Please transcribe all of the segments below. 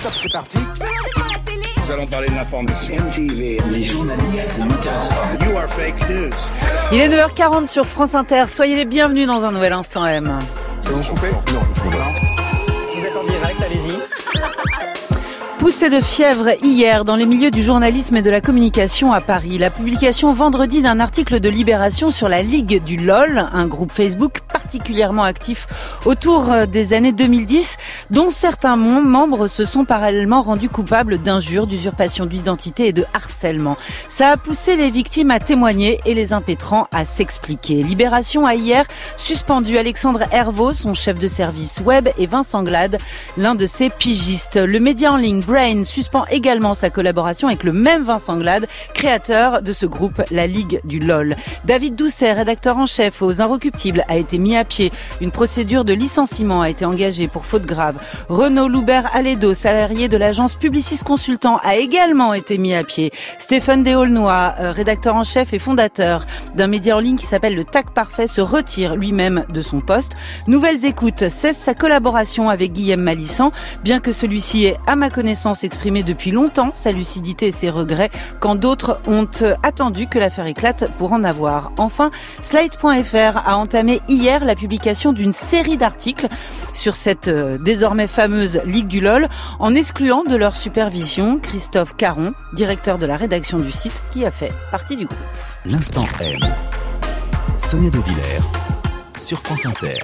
Stop, c'est parti. Nous allons parler de l'information. Les journalistes m'intéressent. You are fake news. Il est 9h40 sur France Inter. Soyez les bienvenus dans un nouvel Instant M. C'est bon, coupé ? Non. Vous êtes en direct, allez-y. Poussée de fièvre hier dans les milieux du journalisme et de la communication à Paris. La publication vendredi d'un article de Libération sur la Ligue du LOL, un groupe Facebook particulièrement actif autour des années 2010, dont certains membres se sont parallèlement rendus coupables d'injures, d'usurpation d'identité et de harcèlement. Ça a poussé les victimes à témoigner et les impétrants à s'expliquer. Libération a hier suspendu Alexandre Hervaux, son chef de service web, et Vincent Glade, l'un de ses pigistes. Le média en ligne Brain suspend également sa collaboration avec le même Vincent Glade, créateur de ce groupe, la Ligue du LOL. David Doucet, rédacteur en chef aux Inrecuptibles, a été mis à pied. Une procédure de licenciement a été engagée pour faute grave. Renaud Loubert-Alédo, salarié de l'agence Publicis Consultant, a également été mis à pied. Stéphane Déaulnois, rédacteur en chef et fondateur d'un média en ligne qui s'appelle Le Tac Parfait, se retire lui-même de son poste. Nouvelles Écoutes cesse sa collaboration avec Guillaume Malissant, bien que celui-ci ait, à ma connaissance, exprimé depuis longtemps sa lucidité et ses regrets, quand d'autres ont attendu que l'affaire éclate pour en avoir. Enfin, Slide.fr a entamé hier la publication d'une série d'articles sur cette désormais fameuse Ligue du LOL, en excluant de leur supervision Christophe Caron, directeur de la rédaction du site, qui a fait partie du groupe. L'Instant M. Sonia De Villers sur France Inter.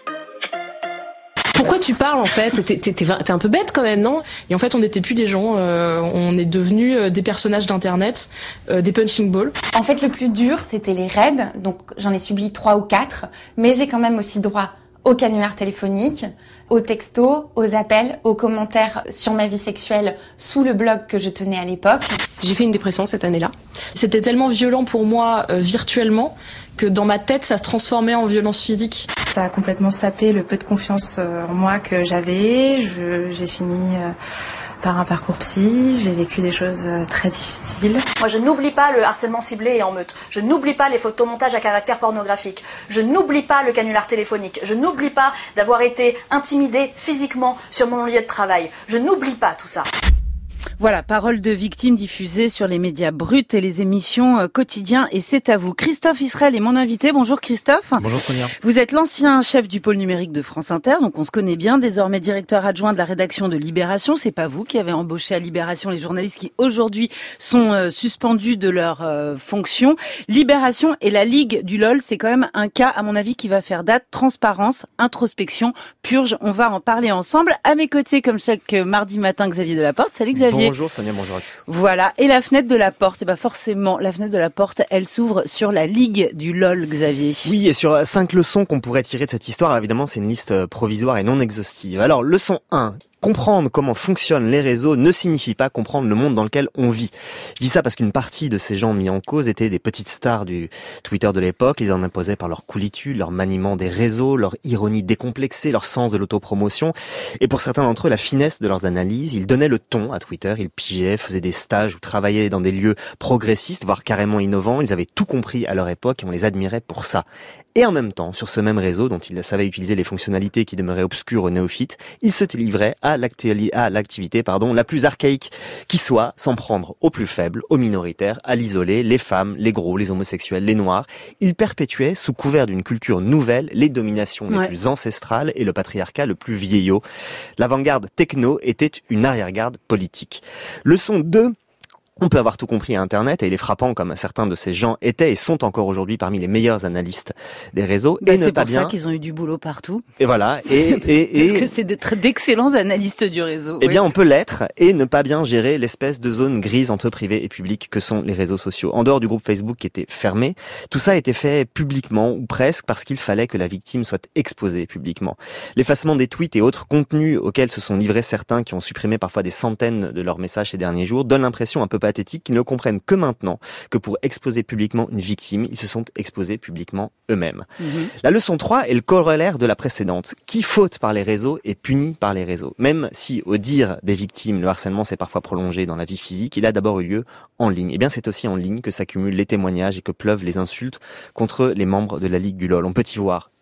Pourquoi tu parles en fait ? T'es un peu bête quand même, non ? Et en fait, on n'était plus des gens, on est devenus des personnages d'internet, des punching balls. En fait, le plus dur, c'était les raids, donc j'en ai subi 3 ou 4, mais j'ai quand même aussi droit au canular téléphonique, aux textos, aux appels, aux commentaires sur ma vie sexuelle sous le blog que je tenais à l'époque. J'ai fait une dépression cette année-là. C'était tellement violent pour moi virtuellement que dans ma tête, ça se transformait en violence physique. Ça a complètement sapé le peu de confiance en moi que j'avais. J'ai fini par un parcours psy, j'ai vécu des choses très difficiles. Moi, je n'oublie pas le harcèlement ciblé et en meute. Je n'oublie pas les photomontages à caractère pornographique. Je n'oublie pas le canular téléphonique. Je n'oublie pas d'avoir été intimidée physiquement sur mon lieu de travail. Je n'oublie pas tout ça. Voilà, paroles de victimes diffusées sur les médias bruts et les émissions quotidiens, et c'est à vous. Christophe Israël est mon invité. Bonjour Christophe. Bonjour Sonia. Vous êtes l'ancien chef du pôle numérique de France Inter, donc on se connaît bien, désormais directeur adjoint de la rédaction de Libération. C'est pas vous qui avez embauché à Libération les journalistes qui aujourd'hui sont suspendus de leur fonction. Libération et la Ligue du LOL, c'est quand même un cas, à mon avis, qui va faire date. Transparence, introspection, purge. On va en parler ensemble. À mes côtés, comme chaque mardi matin, Xavier Delaporte. Salut Xavier. Bonjour Sonia, bonjour à tous. Voilà, et la fenêtre de la porte, et ben forcément, la fenêtre de la porte, elle s'ouvre sur la Ligue du LOL, Xavier. Oui, et sur 5 leçons qu'on pourrait tirer de cette histoire, évidemment c'est une liste provisoire et non exhaustive. Alors, leçon 1. Comprendre comment fonctionnent les réseaux ne signifie pas comprendre le monde dans lequel on vit. Je dis ça parce qu'une partie de ces gens mis en cause étaient des petites stars du Twitter de l'époque. Ils en imposaient par leur coolitude, leur maniement des réseaux, leur ironie décomplexée, leur sens de l'autopromotion. Et pour certains d'entre eux, la finesse de leurs analyses. Ils donnaient le ton à Twitter, ils pigeaient, faisaient des stages ou travaillaient dans des lieux progressistes, voire carrément innovants. Ils avaient tout compris à leur époque et on les admirait pour ça. Et en même temps, sur ce même réseau, dont ils savaient utiliser les fonctionnalités qui demeuraient obscures aux néophytes, ils se livraient à l'activité la plus archaïque qui soit, s'en prendre aux plus faibles, aux minoritaires, à l'isolé, les femmes, les gros, les homosexuels, les noirs. Ils perpétuaient, sous couvert d'une culture nouvelle, les dominations les plus ancestrales et le patriarcat le plus vieillot. L'avant-garde techno était une arrière-garde politique. Leçon 2. On peut avoir tout compris à Internet et il est frappant comme certains de ces gens étaient et sont encore aujourd'hui parmi les meilleurs analystes des réseaux. Et c'est pour ça qu'ils ont eu du boulot partout. Et voilà. Parce que c'est d'excellents analystes du réseau. Eh bien, on peut l'être et ne pas bien gérer l'espèce de zone grise entre privé et public que sont les réseaux sociaux. En dehors du groupe Facebook qui était fermé, tout ça a été fait publiquement ou presque parce qu'il fallait que la victime soit exposée publiquement. L'effacement des tweets et autres contenus auxquels se sont livrés certains qui ont supprimé parfois des centaines de leurs messages ces derniers jours donne l'impression un peu pathétique qu'ils ne comprennent que maintenant que pour exposer publiquement une victime, ils se sont exposés publiquement eux-mêmes. La leçon 3 est le corollaire de la précédente. Qui faute par les réseaux est puni par les réseaux. Même si, au dire des victimes, le harcèlement s'est parfois prolongé dans la vie physique, il a d'abord eu lieu en ligne. Et bien c'est aussi en ligne que s'accumulent les témoignages et que pleuvent les insultes contre les membres de la Ligue du LOL. On peut y voir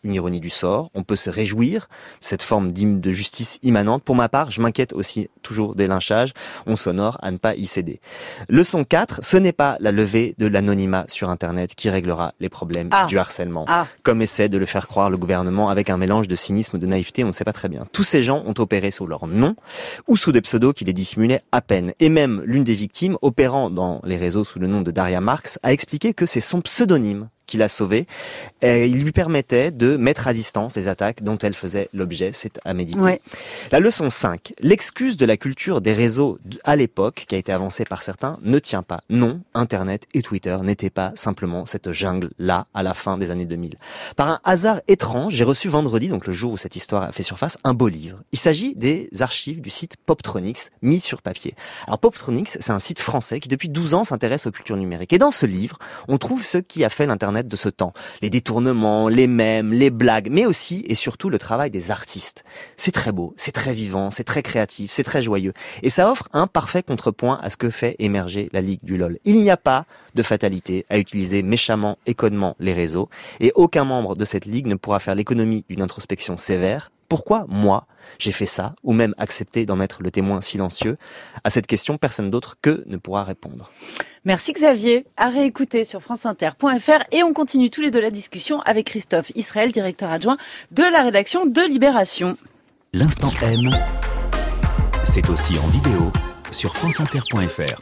une ironie du sort. On peut se réjouir de cette forme de justice immanente. Pour ma part, je m'inquiète aussi toujours des lynchages. On s'honore à ne pas y céder. Leçon 4, ce n'est pas la levée de l'anonymat sur Internet qui réglera les problèmes du harcèlement. Comme essaie de le faire croire le gouvernement avec un mélange de cynisme, de naïveté, on ne sait pas très bien. Tous ces gens ont opéré sous leur nom ou sous des pseudos qui les dissimulaient à peine. Et même l'une des victimes, opérant dans les réseaux sous le nom de Daria Marx, a expliqué que c'est son pseudonyme qui l'a sauvée. Il lui permettait de mettre à distance les attaques dont elle faisait l'objet. C'est à méditer. Ouais. La leçon 5. L'excuse de la culture des réseaux à l'époque, qui a été avancée par certains, ne tient pas. Non, Internet et Twitter n'étaient pas simplement cette jungle-là à la fin des années 2000. Par un hasard étrange, j'ai reçu vendredi, donc le jour où cette histoire a fait surface, un beau livre. Il s'agit des archives du site Poptronics mis sur papier. Alors Poptronics, c'est un site français qui depuis 12 ans s'intéresse aux cultures numériques. Et dans ce livre, on trouve ce qui a fait l'Internet de ce temps. Les détournements, les mèmes, les blagues, mais aussi et surtout le travail des artistes. C'est très beau, c'est très vivant, c'est très créatif, c'est très joyeux. Et ça offre un parfait contrepoint à ce que fait émerger la Ligue du LOL. Il n'y a pas de fatalité à utiliser méchamment et connement les réseaux. Et aucun membre de cette Ligue ne pourra faire l'économie d'une introspection sévère. Pourquoi moi, j'ai fait ça, ou même accepté d'en être le témoin silencieux? À cette question, personne d'autre que ne pourra répondre. Merci Xavier. À réécouter sur franceinter.fr et on continue tous les deux la discussion avec Christophe Israël, directeur adjoint de la rédaction de Libération. L'instant M, c'est aussi en vidéo sur franceinter.fr.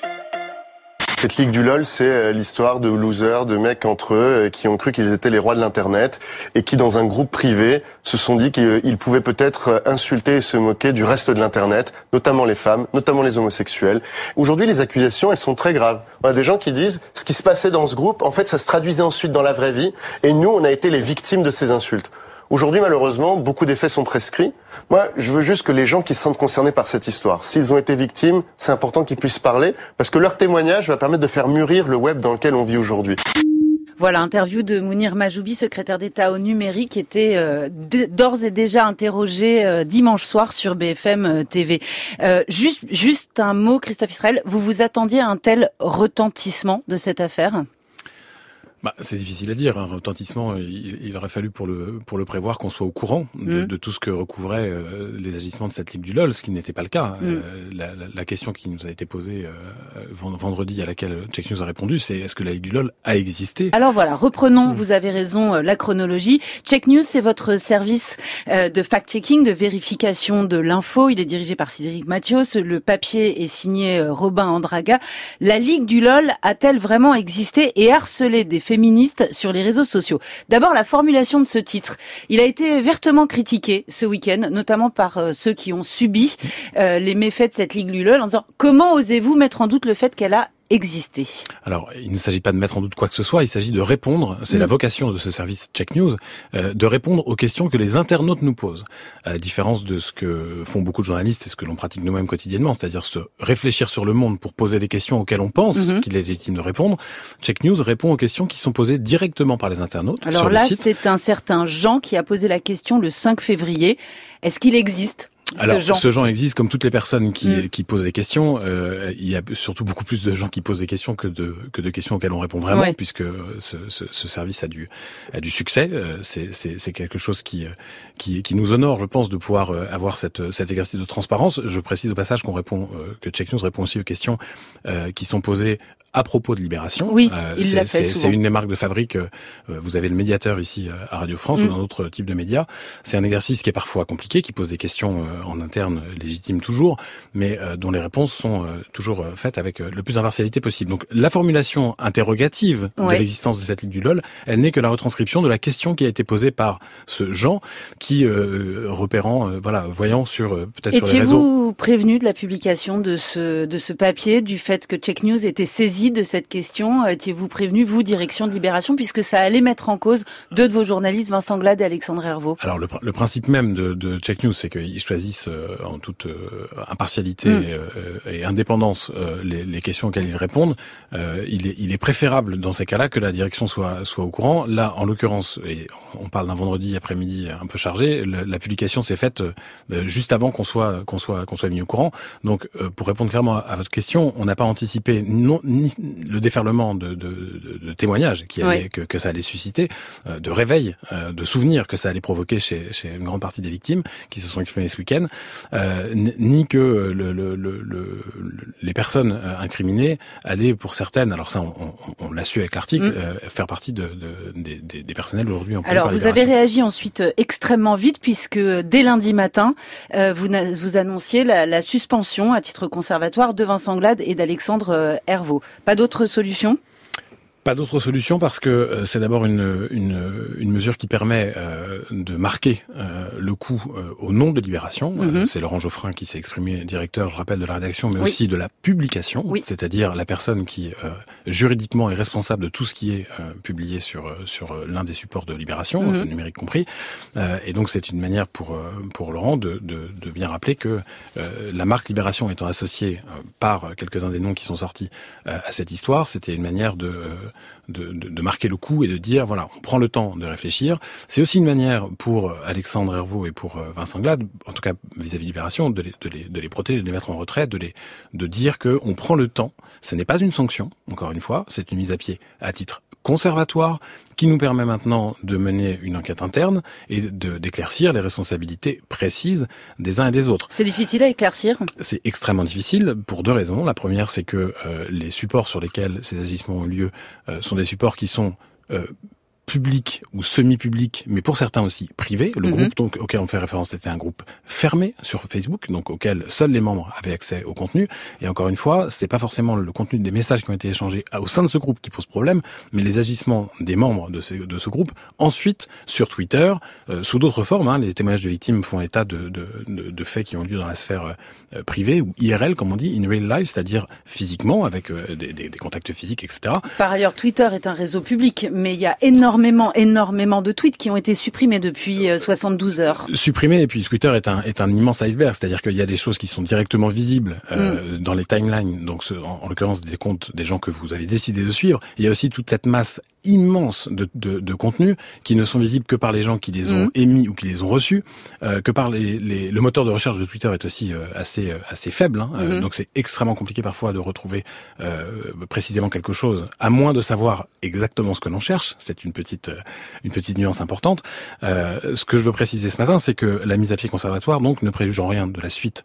Cette ligue du LOL, c'est l'histoire de losers, de mecs entre eux qui ont cru qu'ils étaient les rois de l'Internet et qui, dans un groupe privé, se sont dit qu'ils pouvaient peut-être insulter et se moquer du reste de l'Internet, notamment les femmes, notamment les homosexuels. Aujourd'hui, les accusations, elles sont très graves. On a des gens qui disent ce qui se passait dans ce groupe, en fait, ça se traduisait ensuite dans la vraie vie et nous, on a été les victimes de ces insultes. Aujourd'hui, malheureusement, beaucoup des faits sont prescrits. Moi, je veux juste que les gens qui se sentent concernés par cette histoire, s'ils ont été victimes, c'est important qu'ils puissent parler, parce que leur témoignage va permettre de faire mûrir le web dans lequel on vit aujourd'hui. Voilà, interview de Mounir Majoubi, secrétaire d'État au numérique, qui était d'ores et déjà interrogé dimanche soir sur BFM TV. Juste un mot, Christophe Israël, vous vous attendiez à un tel retentissement de cette affaire ? C'est difficile à dire. Un retentissement, il aurait fallu pour le prévoir qu'on soit au courant de tout ce que recouvraient les agissements de cette Ligue du LOL, ce qui n'était pas le cas. La question qui nous a été posée vendredi, à laquelle Check News a répondu, c'est est-ce que la Ligue du LOL a existé ? Alors voilà, reprenons, vous avez raison, la chronologie. Check News, c'est votre service de fact-checking, de vérification de l'info. Il est dirigé par Cédric Mathios. Le papier est signé Robin Andraga. La Ligue du LOL a-t-elle vraiment existé et harcelé des féministes sur les réseaux sociaux? D'abord, la formulation de ce titre. Il a été vertement critiqué ce week-end, notamment par ceux qui ont subi les méfaits de cette Ligue du LOL, en disant « Comment osez-vous mettre en doute le fait qu'elle a exister. Alors, il ne s'agit pas de mettre en doute quoi que ce soit, il s'agit de répondre, c'est la vocation de ce service Check News, de répondre aux questions que les internautes nous posent. À la différence de ce que font beaucoup de journalistes et ce que l'on pratique nous-mêmes quotidiennement, c'est-à-dire se réfléchir sur le monde pour poser des questions auxquelles on pense qu'il est légitime de répondre, Check News répond aux questions qui sont posées directement par les internautes. Alors sur là, le site. C'est un certain Jean qui a posé la question le 5 février. Est-ce qu'il existe ? Alors, ce genre existe comme toutes les personnes qui posent des questions. Il y a surtout beaucoup plus de gens qui posent des questions que de questions auxquelles on répond vraiment, puisque ce service a du succès. C'est quelque chose qui nous honore, je pense, de pouvoir avoir cet exercice de transparence. Je précise au passage que Check News répond aussi aux questions qui sont posées à propos de Libération. Oui, il l'a fait souvent. C'est une des marques de fabrique. Vous avez le médiateur ici à Radio France ou dans d'autres types de médias. C'est un exercice qui est parfois compliqué, qui pose des questions en interne légitimes toujours, mais dont les réponses sont toujours faites avec le plus d'impartialité possible. Donc la formulation interrogative de l'existence de cette Ligue du LOL, elle n'est que la retranscription de la question qui a été posée par ce Jean qui, voyant sur peut-être sur les réseaux. Étiez-vous prévenu de la publication de ce papier, du fait que Check News était saisi de cette question? Étiez-vous prévenu, vous, direction de Libération, puisque ça allait mettre en cause deux de vos journalistes, Vincent Glade et Alexandre Hervaux? Alors le principe même de Check News, c'est qu'ils choisissent choisissent en toute impartialité et indépendance les questions auxquelles ils répondent, il est préférable dans ces cas-là que la direction soit au courant. Là, en l'occurrence, et on parle d'un vendredi après-midi un peu chargé, la publication s'est faite juste avant qu'on soit mis au courant. Donc, pour répondre clairement à votre question, on n'a pas anticipé ni le déferlement de témoignages que ça allait susciter, de réveil, de souvenirs que ça allait provoquer chez une grande partie des victimes qui se sont exprimées ce week-end, ni que les personnes incriminées allaient, pour certaines, alors ça on l'a su avec l'article, faire partie des personnels aujourd'hui employés par Alors vous avez réagi ensuite extrêmement vite puisque dès lundi matin, vous annonciez la suspension à titre conservatoire de Vincent Glade et d'Alexandre Herveau. Pas d'autre solution ? Pas d'autre solution parce que c'est d'abord une mesure qui permet de marquer le coup au nom de Libération. C'est Laurent Geoffrin qui s'est exprimé, directeur, je rappelle, de la rédaction, mais aussi de la publication, c'est-à-dire la personne qui juridiquement est responsable de tout ce qui est publié sur l'un des supports de Libération, numérique compris. Et donc c'est une manière pour Laurent de bien rappeler que la marque Libération étant associée par quelques-uns des noms qui sont sortis à cette histoire, c'était une manière de marquer le coup et de dire, voilà, on prend le temps de réfléchir. C'est aussi une manière pour Alexandre Herveau et pour Vincent Glade, en tout cas vis-à-vis de Libération, de les protéger, de les mettre en retrait, de dire qu'on prend le temps. Ce n'est pas une sanction, encore une fois, c'est une mise à pied à titre conservatoire qui nous permet maintenant de mener une enquête interne et d'éclaircir les responsabilités précises des uns et des autres. C'est difficile à éclaircir ? C'est extrêmement difficile pour deux raisons. La première, c'est que les supports sur lesquels ces agissements ont lieu sont des supports qui sont public ou semi-public, mais pour certains aussi privé. Le groupe donc auquel on fait référence était un groupe fermé sur Facebook, donc auquel seuls les membres avaient accès au contenu. Et encore une fois, c'est pas forcément le contenu des messages qui ont été échangés au sein de ce groupe qui pose problème, mais les agissements des membres de ce groupe. Ensuite, sur Twitter, sous d'autres formes, les témoignages de victimes font état de faits qui ont lieu dans la sphère privée ou IRL, comme on dit, in real life, c'est-à-dire physiquement, avec des contacts physiques, etc. Par ailleurs, Twitter est un réseau public, mais il y a énormément de tweets qui ont été supprimés depuis 72 heures. Supprimés, et puis Twitter est un immense iceberg, c'est-à-dire qu'il y a des choses qui sont directement visibles dans les timelines, donc en l'occurrence des comptes des gens que vous avez décidé de suivre. Il y a aussi toute cette masse immense de contenus qui ne sont visibles que par les gens qui les ont émis ou qui les ont reçus, que par le moteur de recherche de Twitter est aussi assez faible, donc c'est extrêmement compliqué parfois de retrouver précisément quelque chose, à moins de savoir exactement ce que l'on cherche. C'est une petite nuance importante. Ce que je veux préciser ce matin, c'est que la mise à pied conservatoire donc ne préjuge en rien de la suite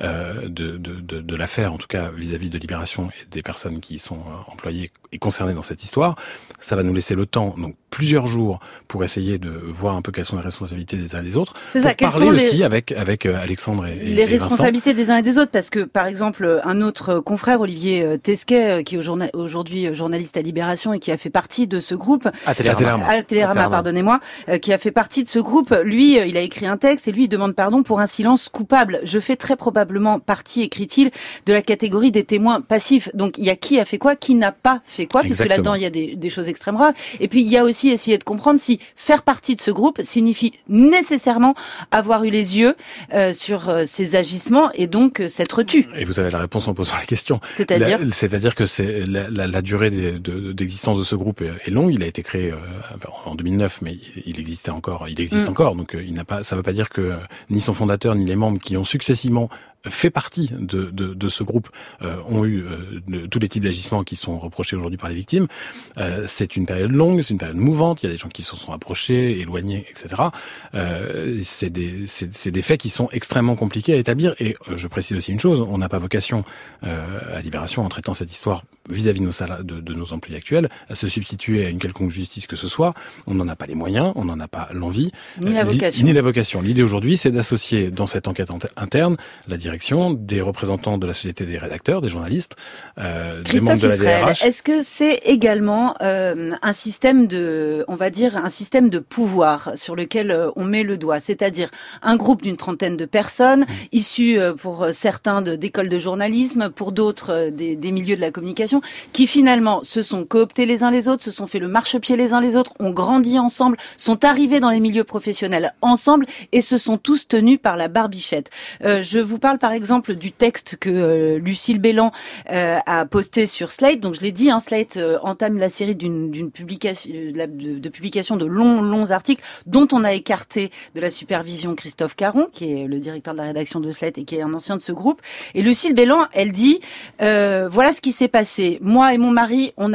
de l'affaire, en tout cas vis-à-vis de Libération et des personnes qui sont employées et concernées dans cette histoire. Ça va nous laisser le temps, donc plusieurs jours, pour essayer de voir un peu quelles sont les responsabilités des uns et des autres. C'est ça, pour parler aussi avec Alexandre et les responsabilités Vincent. des uns et des autres, parce que par exemple un autre confrère, Olivier Tesquet, qui est aujourd'hui journaliste à Libération et qui a fait partie de ce groupe, à Télérama, pardonnez-moi, qui a fait partie de ce groupe, lui, il a écrit un texte et lui il demande pardon pour un silence coupable. Je fais très probablement partie, écrit-il, de la catégorie des témoins passifs. Donc il y a qui a fait quoi, qui n'a pas fait quoi, puisque là-dedans il y a des choses extrêmement graves. Et puis il y a aussi essayer de comprendre si faire partie de ce groupe signifie nécessairement avoir eu les yeux sur ces agissements et donc s'être tu. Et vous avez la réponse en posant la question. C'est-à-dire que c'est la durée d'existence de ce groupe est longue. Il a été créé en 2009, mais il existe encore. Donc ça ne veut pas dire que ni son fondateur ni les membres qui ont successivement fait partie de ce groupe ont eu tous les types d'agissements qui sont reprochés aujourd'hui par les victimes. C'est une période longue, c'est une période mouvante, il y a des gens qui se sont approchés, éloignés, etc. C'est des faits qui sont extrêmement compliqués à établir, et je précise aussi une chose, on n'a pas vocation à Libération, en traitant cette histoire vis-à-vis de nos employés actuels, à se substituer à une quelconque justice que ce soit. On n'en a pas les moyens, on n'en a pas l'envie, ni la vocation. L'idée aujourd'hui, c'est d'associer dans cette enquête interne la direction, des représentants de la société des rédacteurs, des journalistes, des membres de la DRH. Est-ce que c'est également un système de pouvoir sur lequel on met le doigt, c'est-à-dire un groupe d'une trentaine de personnes, issus pour certains d'écoles de journalisme, pour d'autres des milieux de la communication, Libération, qui finalement se sont cooptés les uns les autres, se sont fait le marchepied les uns les autres, ont grandi ensemble, sont arrivés dans les milieux professionnels ensemble et se sont tous tenus par la barbichette. Je vous parle par exemple du texte que Lucille Bélan a posté sur Slate. Donc je l'ai dit, Slate entame la série d'une publication de publication de longs articles dont on a écarté de la supervision Christophe Caron, qui est le directeur de la rédaction de Slate et qui est un ancien de ce groupe. Et Lucille Bélan, elle dit voilà ce qui s'est passé. Moi et mon mari, on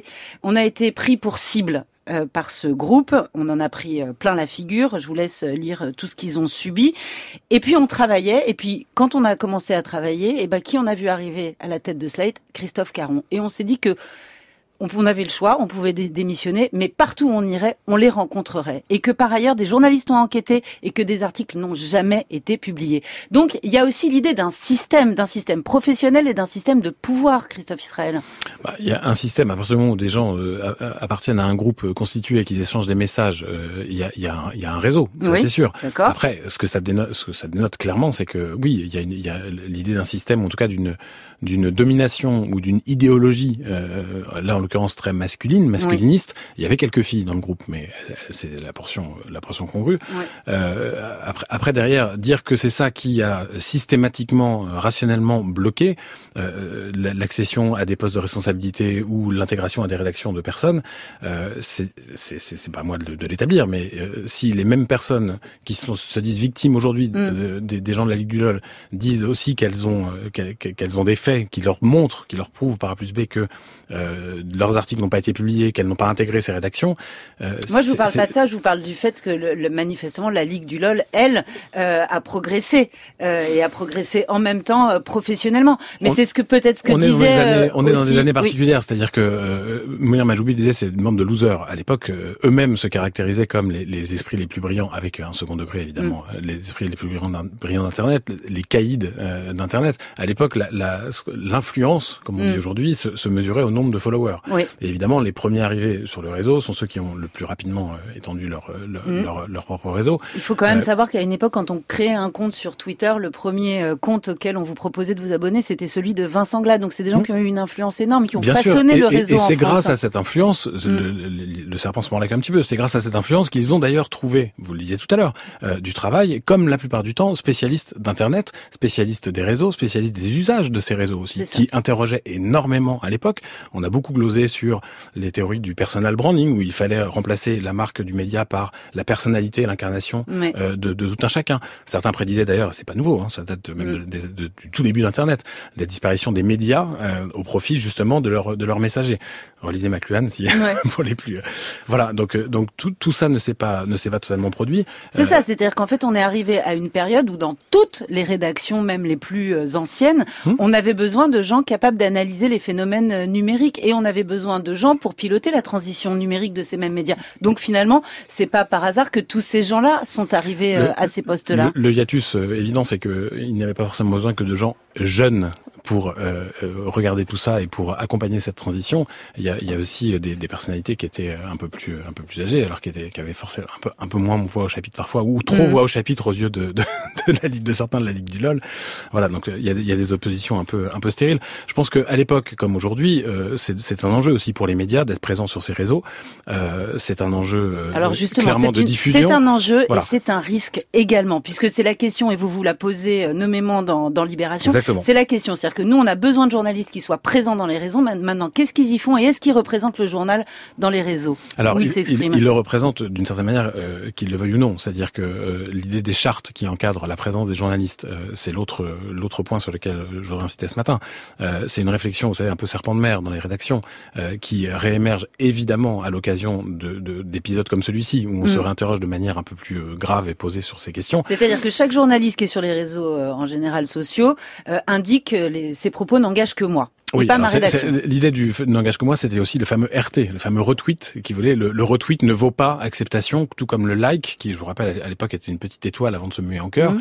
a été pris pour cible par ce groupe. On en a pris plein la figure. Je vous laisse lire tout ce qu'ils ont subi. Et puis on travaillait. Et puis quand on a commencé à travailler, qui on a vu arriver à la tête de Slate? Christophe Caron. Et on s'est dit que on avait le choix, on pouvait démissionner, mais partout où on irait, on les rencontrerait. Et que par ailleurs, des journalistes ont enquêté et que des articles n'ont jamais été publiés. Donc, il y a aussi l'idée d'un système professionnel et d'un système de pouvoir, Christophe Israël. Il y a un système, à partir du moment où des gens appartiennent à un groupe constitué et qu'ils échangent des messages, il y a un réseau, ça oui, c'est sûr. D'accord. Après, ce que ça dénote clairement, c'est que oui, il y a l'idée d'un système, en tout cas d'une domination ou d'une idéologie, là en l'occurrence très masculiniste. Oui. Il y avait quelques filles dans le groupe, mais c'est la portion congrue. Oui. Après derrière, dire que c'est ça qui a systématiquement, rationnellement bloqué l'accession à des postes de responsabilité ou l'intégration à des rédactions de personnes, c'est pas à moi de l'établir, mais si les mêmes personnes qui se disent victimes aujourd'hui des gens de la Ligue du LOL disent aussi qu'elles ont des faits qui leur montrent, qui leur prouvent par A plus B que leurs articles n'ont pas été publiés, qu'elles n'ont pas intégré ces rédactions. Moi, je vous parle pas de ça, je vous parle du fait que manifestement la Ligue du LOL, elle, a progressé et a progressé en même temps professionnellement. Mais c'est peut-être ce que disait. On est dans des années particulières, oui. C'est-à-dire que Mounir Majoubi disait c'est une bande de losers. À l'époque, eux-mêmes se caractérisaient comme les esprits les plus brillants, avec un second degré évidemment, les esprits les plus brillants d'Internet, les caïds d'Internet. À l'époque, l'influence, comme on dit aujourd'hui, se mesurait au nombre de followers. Oui. Et évidemment, les premiers arrivés sur le réseau sont ceux qui ont le plus rapidement étendu leur propre réseau. Il faut quand même savoir qu'à une époque, quand on créait un compte sur Twitter, le premier compte auquel on vous proposait de vous abonner, c'était celui de Vincent Glade. Donc c'est des gens qui ont eu une influence énorme, qui ont façonné le réseau en France. Et c'est grâce à cette influence, le serpent se mord la queue un petit peu, c'est grâce à cette influence qu'ils ont d'ailleurs trouvé, vous le disiez tout à l'heure, du travail, comme la plupart du temps, spécialistes d'Internet, spécialistes des réseaux, spécialistes des usages de ces réseaux aussi, qui interrogeaient énormément à l'époque. On a beaucoup glosé sur les théories du personal branding, où il fallait remplacer la marque du média par la personnalité, l'incarnation de tout un chacun. Certains prédisaient d'ailleurs, c'est pas nouveau, ça date même du tout début d'Internet, la disparition des médias au profit justement de leurs messagers. Relisez McLuhan pour les plus. Voilà, donc tout ça ne s'est pas totalement produit. C'est ça, c'est-à-dire qu'en fait on est arrivé à une période où dans toutes les rédactions, même les plus anciennes, on avait besoin de gens capables d'analyser les phénomènes numériques et on avait besoin de gens pour piloter la transition numérique de ces mêmes médias. Donc finalement, c'est pas par hasard que tous ces gens-là sont arrivés à ces postes-là. Le hiatus évident, c'est qu'il n'y avait pas forcément besoin que de gens jeunes pour regarder tout ça et pour accompagner cette transition. Il y a aussi des personnalités qui étaient un peu plus âgées, alors qui avaient forcément un peu moins voix au chapitre parfois, ou trop voix au chapitre aux yeux de certains de la Ligue du LOL. Voilà, donc il y a des oppositions un peu stériles. Je pense que à l'époque comme aujourd'hui, c'est un enjeu aussi pour les médias d'être présents sur ces réseaux. C'est un enjeu clairement de diffusion. C'est un enjeu et c'est un risque également, puisque c'est la question, et vous la posez nommément dans Libération. Exactement. C'est la question, c'est-à-dire que nous on a besoin de journalistes qui soient présents dans les réseaux. Maintenant, qu'est-ce qu'ils y font et est-ce qu'ils représentent le journal dans les réseaux? Alors, ils le représentent d'une certaine manière, qu'ils le veuillent ou non. C'est-à-dire que l'idée des chartes qui encadrent la présence des journalistes, c'est l'autre point sur lequel je voudrais inciter ce matin. C'est une réflexion, vous savez, un peu serpent de mer dans les rédactions, qui réémerge évidemment à l'occasion d'épisodes comme celui-ci, où on se réinterroge de manière un peu plus grave et posée sur ces questions. C'est-à-dire que chaque journaliste qui est sur les réseaux en général sociaux indique ses propos n'engagent que moi. Oui, pas ma rédaction. L'idée du n'engage que moi, c'était aussi le fameux RT, le fameux retweet, qui voulait le retweet ne vaut pas acceptation, tout comme le like, qui, je vous rappelle, à l'époque était une petite étoile avant de se muer en cœur.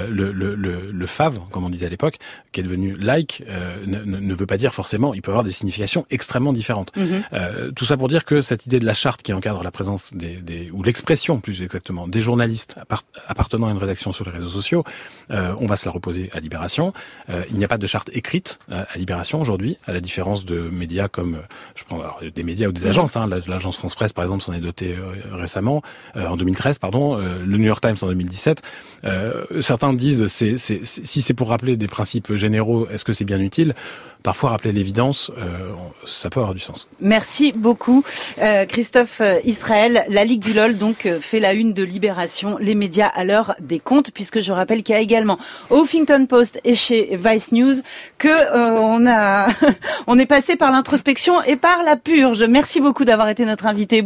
Le fave, comme on disait à l'époque, qui est devenu like, ne veut pas dire forcément, il peut avoir des significations extrêmement différentes. Tout ça pour dire que cette idée de la charte qui encadre la présence ou l'expression plus exactement, des journalistes appartenant à une rédaction sur les réseaux sociaux, on va se la reposer à Libération. Il n'y a pas de charte écrite à Libération aujourd'hui. aujourd'hui, à la différence de médias comme, je prends des médias ou des agences. L'agence France Presse, par exemple, s'en est dotée récemment, en 2013, pardon. Le New York Times en 2017. Certains disent, si c'est pour rappeler des principes généraux, est-ce que c'est bien utile ? Parfois, rappeler l'évidence, ça peut avoir du sens. Merci beaucoup, Christophe Israël. La Ligue du LOL donc fait la une de Libération, les médias à l'heure des comptes, puisque je rappelle qu'il y a également au Huffington Post et chez Vice News que on est passé par l'introspection et par la purge. Merci beaucoup d'avoir été notre invité.